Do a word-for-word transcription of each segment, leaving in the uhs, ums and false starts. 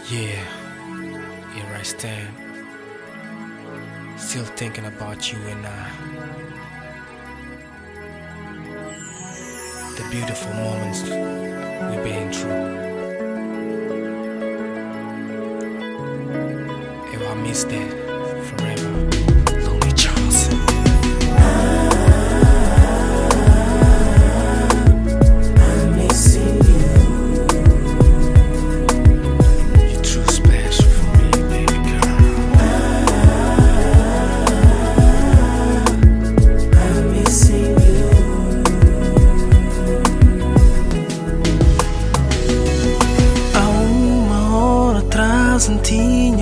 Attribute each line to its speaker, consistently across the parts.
Speaker 1: Yeah, here I stand, still thinking about you and I. The beautiful moments we've been through. If I miss that forever, Lonely Charles.
Speaker 2: Tinha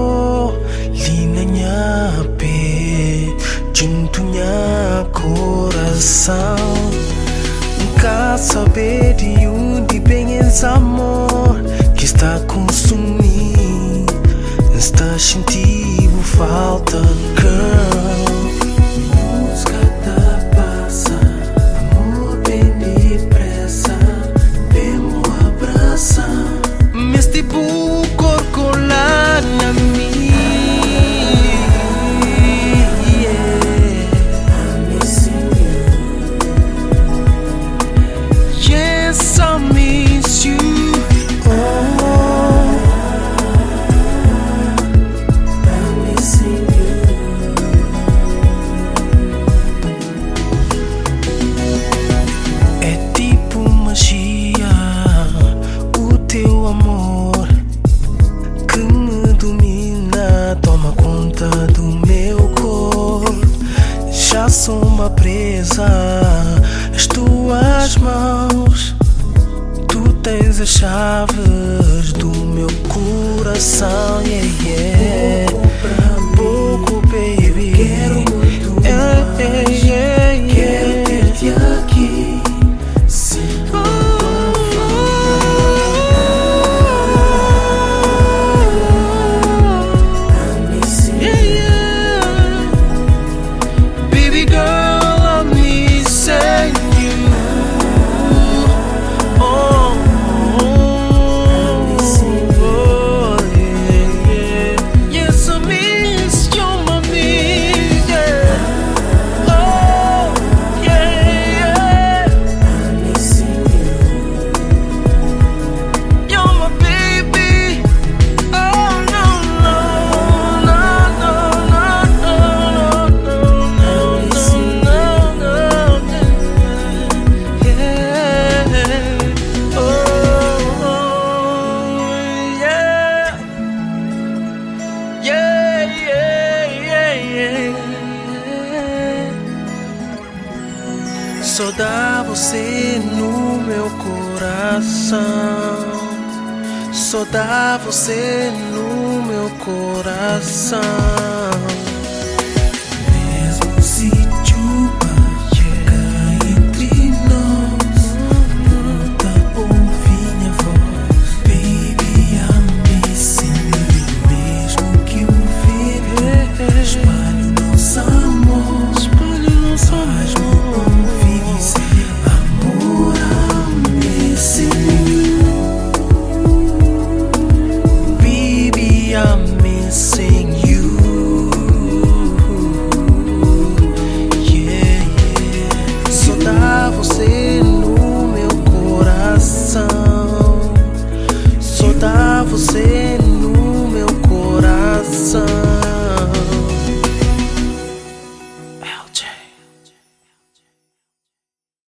Speaker 2: bolinha pé junto minha coração. Nunca saber de onde vem esse amor que está consumindo. Está sentindo falta, girl. Música da passa, amor bem depressa, vemo abraça. Mas tipo corcolar na mim. Já sou uma presa nas tuas mãos. Tu tens as chaves do meu coração, yeah, yeah. Pouco, baby, quero muito yeah, mais yeah, yeah, yeah. Quero ter-te aqui. Só dá você no meu coração. Só dá você no meu coração. Mesmo se chuva cá entre nós, nunca ouvi minha voz. Baby, I'm missing you. Mesmo que o vento espalhe nosso amor, espalhe nosso amor. Você